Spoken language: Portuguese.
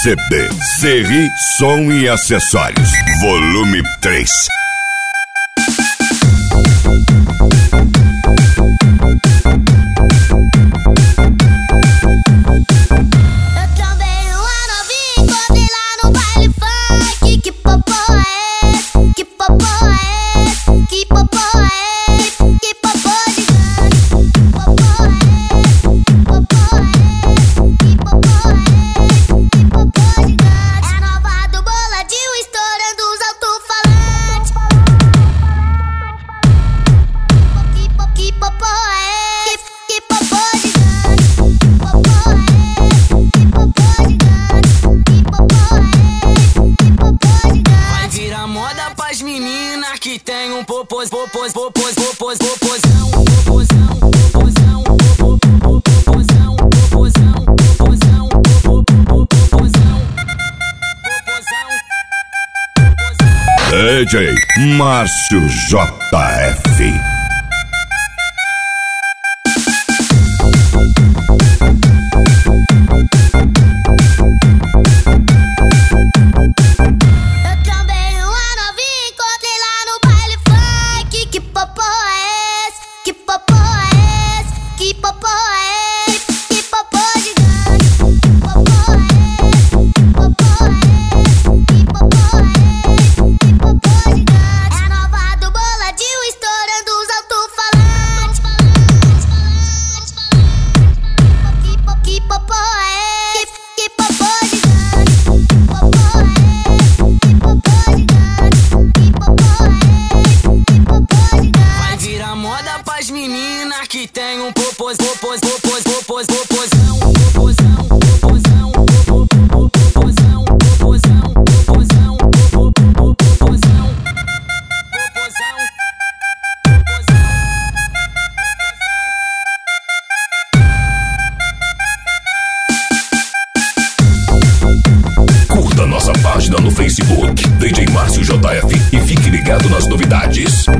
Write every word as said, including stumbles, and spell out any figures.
C D, Serri Som e Acessórios, volume três. Que tem um popos, popos, popos, popos, popozão, popozão, popozão, popozão, popozão, popozão, popozão, popozão. D J Márcio J F. Que tem um popos, popos, popos, popos, popozão, popozão, popozão, popozão, popozão, popozão, popozão, popozão. Curta nossa página no Facebook, D J Márcio J F, e fique ligado nas novidades.